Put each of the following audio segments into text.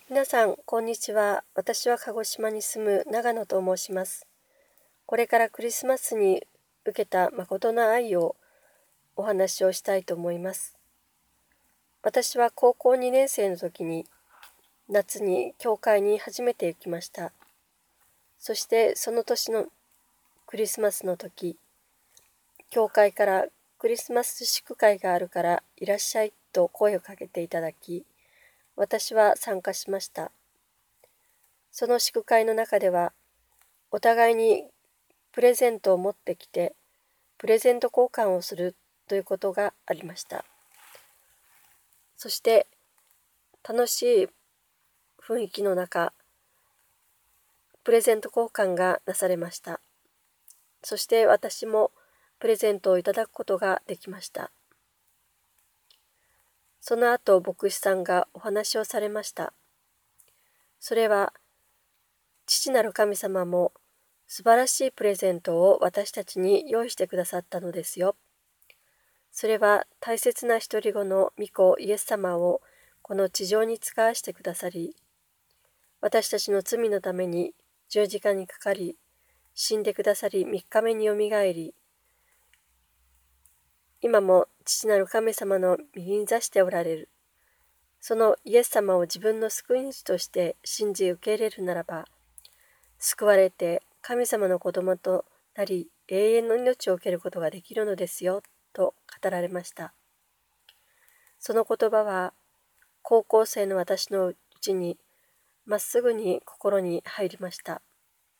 皆さん、こんにちは。私は鹿児島に住む長野と申します。これからクリスマスに受けた誠の愛をお話をしたいと思います。私は高校2年生の時に夏に教会に初めて行きました。そしてその年のクリスマスの時、教会からクリスマス祝会があるからいらっしゃいと声をかけていただき、私は参加しました。その祝会の中では、お互いにプレゼントを持ってきて、プレゼント交換をするということがありました。そして、楽しい雰囲気の中、プレゼント交換がなされました。そして私もプレゼントをいただくことができました。その後、牧師さんがお話をされました。それは、父なる神様も素晴らしいプレゼントを私たちに用意してくださったのですよ。それは大切な一人子の御子イエス様をこの地上に使わしてくださり、私たちの罪のために十字架にかかり、死んでくださり3日目によみがえり、今も父なる神様の右に座しておられる。そのイエス様を自分の救い主として信じ受け入れるならば、救われて神様の子供となり永遠の命を受けることができるのですよ、と語られました。その言葉は高校生の私のうちにまっすぐに心に入りました。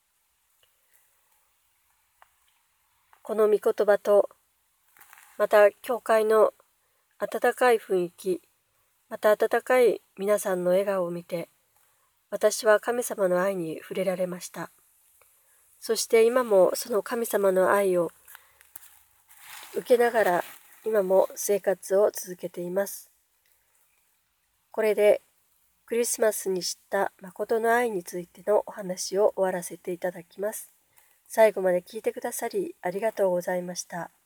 この御言葉と、また教会の温かい雰囲気、また温かい皆さんの笑顔を見て、私は神様の愛に触れられました。そして今もその神様の愛を受けながら今も生活を続けています。これでクリスマスに知った誠の愛についてのお話を終わらせていただきます。最後まで聞いてくださりありがとうございました。